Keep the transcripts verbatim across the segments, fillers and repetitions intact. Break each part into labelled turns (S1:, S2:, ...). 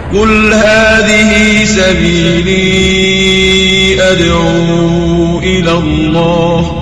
S1: قل هذه سبيلي أدعو إلى الله.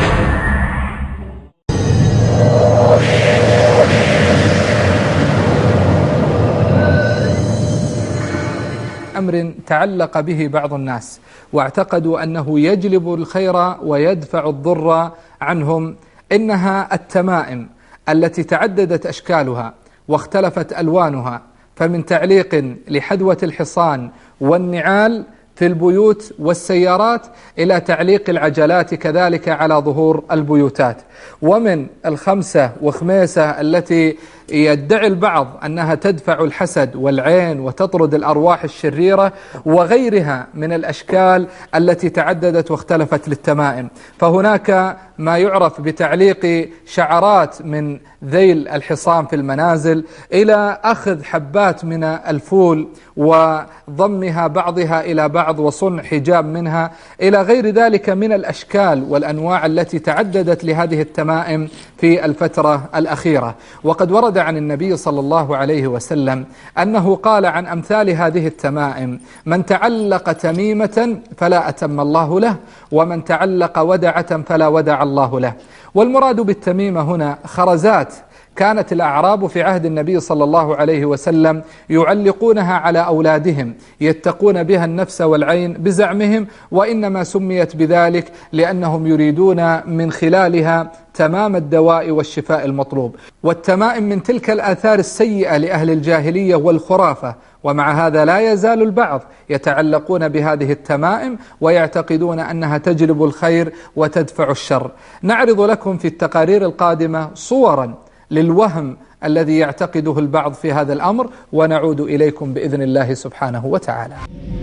S2: أمر تعلق به بعض الناس واعتقدوا أنه يجلب الخير ويدفع الضر عنهم، إنها التمائم التي تعددت أشكالها واختلفت ألوانها، فمن تعليق لحدوة الحصان والنعال في البيوت والسيارات إلى تعليق العجلات كذلك على ظهور البيوتات، ومن الخمسة وخميسة التي يدعي البعض أنها تدفع الحسد والعين وتطرد الأرواح الشريرة، وغيرها من الأشكال التي تعددت واختلفت للتمائم. فهناك ما يعرف بتعليق شعرات من ذيل الحصان في المنازل، إلى أخذ حبات من الفول وضمها بعضها إلى بعض وصنع حجاب منها، إلى غير ذلك من الأشكال والأنواع التي تعددت لهذه التمائم في الفترة الأخيرة. وقد ورد عن النبي صلى الله عليه وسلم أنه قال عن أمثال هذه التمائم: من تعلق تميمة فلا أتم الله له، ومن تعلق ودعة فلا ودع الله له. والمراد بالتميمة هنا خرزات كانت الأعراب في عهد النبي صلى الله عليه وسلم يعلقونها على أولادهم يتقون بها النفس والعين بزعمهم، وإنما سميت بذلك لأنهم يريدون من خلالها تمام الدواء والشفاء المطلوب. والتمائم من تلك الآثار السيئة لأهل الجاهلية والخرافة، ومع هذا لا يزال البعض يتعلقون بهذه التمائم ويعتقدون أنها تجلب الخير وتدفع الشر. نعرض لكم في التقارير القادمة صورا للوهم الذي يعتقده البعض في هذا الأمر، ونعود إليكم بإذن الله سبحانه وتعالى.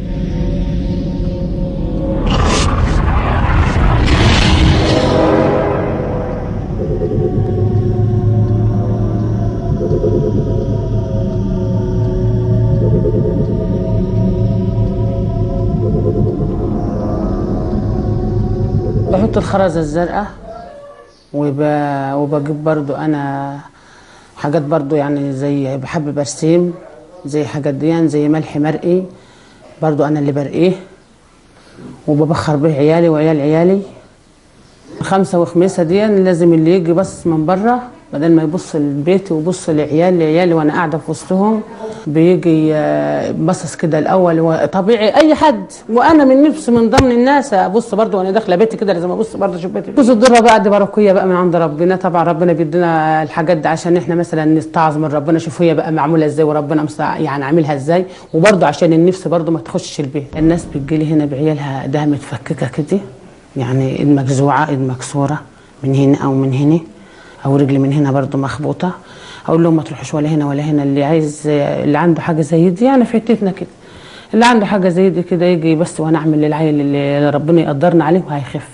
S3: بحط الخرزة الزرقاء وب... وبجيب برضو أنا حاجات برضو، يعني زي بحب برسيم زي حاجات دي، زي ملح مرقي برضو أنا اللي برقيه، وببخر به عيالي وعيال عيالي. خمسة وخميسة دي لازم اللي يجي بس من بره بدل ما يبص لبيتي ويبص لعيالي عيالي وانا قاعده في وسطهم، بيجي بصص كده الاول طبيعي اي حد، وانا من نفسي من ضمن الناس ابص برضه وانا داخله بيتي كده، لازم ابص برضه اشوف بيتي. جوز الذره بقى دي بركيه بقى من عند ربنا، طبعا ربنا بيدينا الحاجات دي عشان احنا مثلا نستعظ من ربنا، شوف هي بقى معموله ازاي وربنا يعني عاملها ازاي، وبرضه عشان النفس برضه ما تخشش البيت. الناس بتجي لي هنا بعيالها ده متفككه كده، يعني ايد مجزوعه ايد مكسوره من هنا او من هنا، او رجلي من هنا برضو مخبوطه، اقول لهم ما تروحوش ولا هنا ولا هنا، اللي عايز اللي عنده حاجه زي دي يعني في حتتنا كده، اللي عنده حاجه زي دي كده يجي بس وانا اعمل للعيل اللي ربنا يقدرنا عليه وهيخف.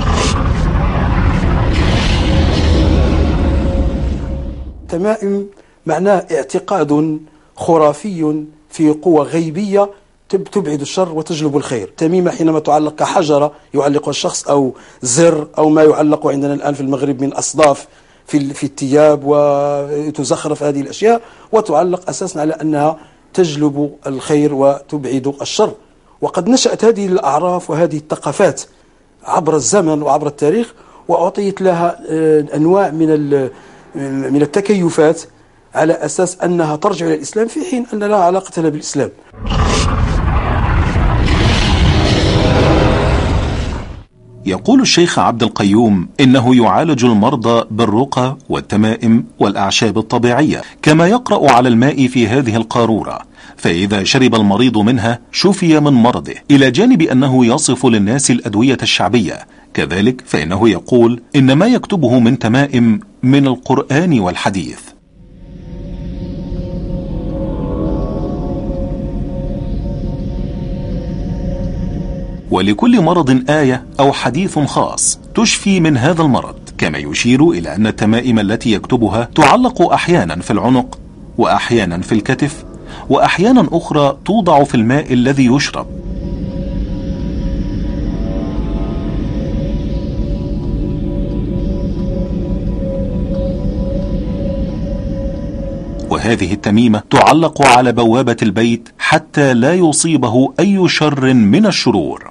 S4: تمائم معناه اعتقاد خرافي في قوة غيبية تبعد الشر وتجلب الخير. تميمة حينما تعلق كحجرة يعلقها الشخص، أو زر، أو ما يعلق عندنا الآن في المغرب من أصداف في في الثياب، وتزخرف هذه الأشياء وتعلق أساسا على أنها تجلب الخير وتبعد الشر. وقد نشأت هذه الأعراف وهذه الثقافات عبر الزمن وعبر التاريخ، وأعطيت لها أنواع من من التكيفات على أساس أنها ترجع إلى الإسلام، في حين أن لها علاقة لها بالإسلام.
S5: يقول الشيخ عبد القيوم إنه يعالج المرضى بالرقى والتمائم والأعشاب الطبيعية، كما يقرأ على الماء في هذه القارورة، فإذا شرب المريض منها شفي من مرضه، إلى جانب أنه يصف للناس الأدوية الشعبية. كذلك فإنه يقول إن ما يكتبه من تمائم من القرآن والحديث. ولكل مرض آية أو حديث خاص تشفي من هذا المرض، كما يشير إلى أن التمائم التي يكتبها تعلق أحيانا في العنق، وأحيانا في الكتف، وأحيانا أخرى توضع في الماء الذي يشرب. وهذه التميمة تعلق على بوابة البيت حتى لا يصيبه أي شر من الشرور.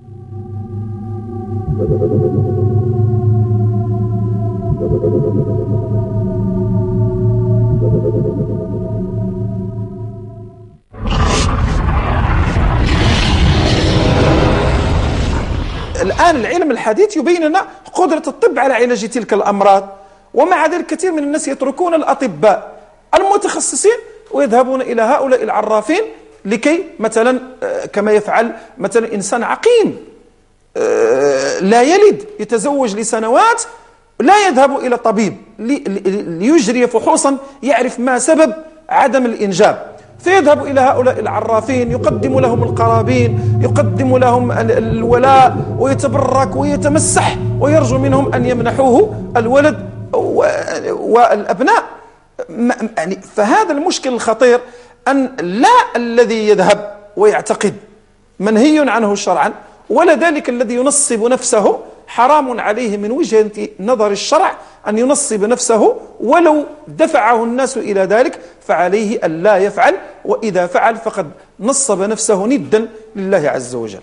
S4: الآن العلم الحديث يبين لنا قدرة الطب على علاج تلك الأمراض، ومع ذلك كثير من الناس يتركون الأطباء المتخصصين ويذهبون إلى هؤلاء العرافين لكي مثلا كما يفعل مثلا إنسان عقيم لا يلد يتزوج لسنوات لا يذهب إلى طبيب ليجري فحوصا يعرف ما سبب عدم الإنجاب، فيذهب إلى هؤلاء العرافين يقدم لهم القرابين، يقدم لهم الولاء ويتبرك ويتمسح ويرجو منهم أن يمنحوه الولد والأبناء. يعني فهذا المشكل الخطير أن لا الذي يذهب ويعتقد منهي عنه شرعا، ولا ذلك الذي ينصب نفسه حرام عليه من وجهة نظر الشرع أن ينصب نفسه، ولو دفعه الناس إلى ذلك فعليه أن لا يفعل، وإذا فعل فقد نصب نفسه ندا لله عز وجل.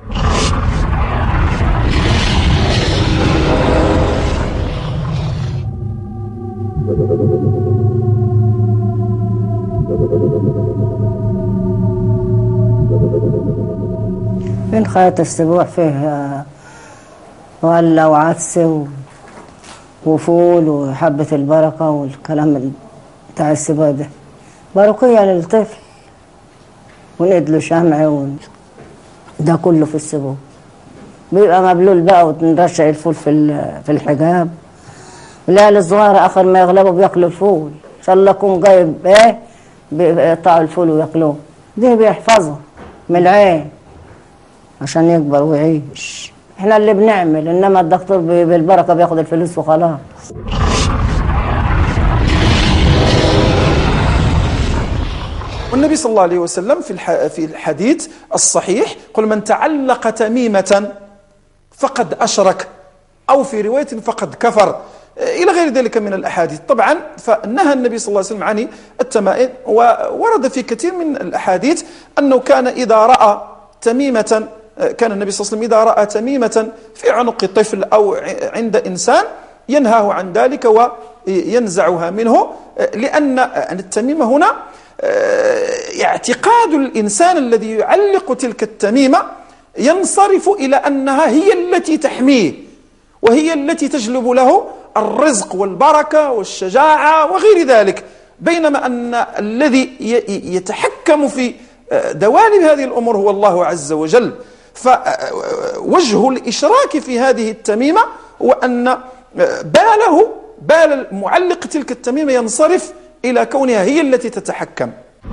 S6: من خيط السبوع فيه ولا وعدس وفول وحبة البركة والكلام بتاع السبوع ده، برقية للطفل وندله شمع ده كله في السبوع، بيبقى مبلول بقى ونرشق الفول في في الحجاب. والعيال الصغيرة آخر ما يغلبوا بياكلوا الفول، إن شاء الله يكون جايب إيه بيقطعوا الفول وياكلوه، دي بيحفظوا من العين عشان يكبر ويعيش. احنا اللي بنعمل، انما الدكتور بالبركه بياخد الفلوس وخلاص.
S4: والنبي صلى الله عليه وسلم في في الحديث الصحيح قل من تعلق تميمة فقد أشرك، أو في رواية فقد كفر، إلى غير ذلك من الأحاديث. طبعا فنهى النبي صلى الله عليه وسلم عن التمائم، وورد في كثير من الأحاديث أنه كان إذا رأى تميمة، كان النبي صلى الله عليه وسلم إذا رأى تميمة في عنق طفل أو عند إنسان ينهاه عن ذلك وينزعها منه، لأن التميمة هنا اعتقاد الإنسان الذي يعلق تلك التميمة ينصرف إلى أنها هي التي تحميه وهي التي تجلب له الرزق والبركة والشجاعة وغير ذلك، بينما أن الذي يتحكم في دوالب هذه الأمور هو الله عز وجل. فوجه الإشراك في هذه التميمة هو أن باله بال معلق تلك التميمة ينصرف إلى كونها هي التي تتحكم.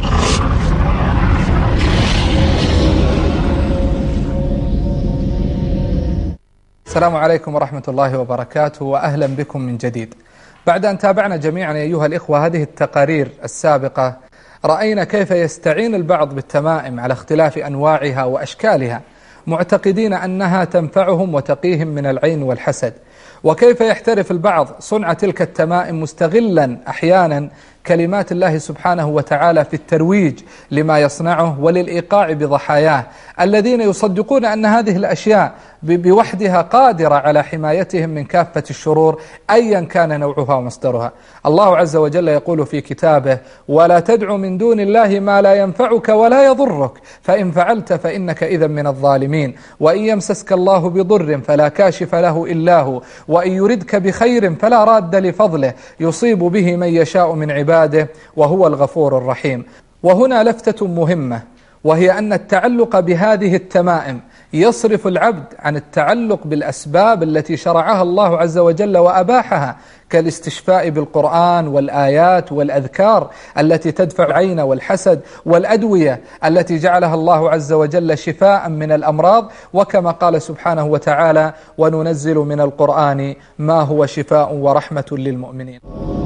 S2: السلام عليكم ورحمة الله وبركاته، وأهلا بكم من جديد. بعد أن تابعنا جميعا أيها الإخوة هذه التقارير السابقة، رأينا كيف يستعين البعض بالتمائم على اختلاف أنواعها وأشكالها، معتقدين أنها تنفعهم وتقيهم من العين والحسد، وكيف يحترف البعض صنع تلك التمائم مستغلا أحيانا كلمات الله سبحانه وتعالى في الترويج لما يصنعه وللإيقاع بضحاياه الذين يصدقون أن هذه الأشياء بوحدها قادرة على حمايتهم من كافة الشرور أيا كان نوعها ومصدرها. الله عز وجل يقول في كتابه: ولا تدع من دون الله ما لا ينفعك ولا يضرك فإن فعلت فإنك إذا من الظالمين، وإن يمسسك الله بضر فلا كاشف له إلا هو، وإن يردك بخير فلا راد لفضله يصيب به من يشاء من عباده وهو الغفور الرحيم. وهنا لفتة مهمة، وهي أن التعلق بهذه التمائم يصرف العبد عن التعلق بالأسباب التي شرعها الله عز وجل وأباحها، كالاستشفاء بالقرآن والآيات والأذكار التي تدفع العين والحسد، والأدوية التي جعلها الله عز وجل شفاء من الأمراض، وكما قال سبحانه وتعالى: وننزل من القرآن ما هو شفاء ورحمة للمؤمنين.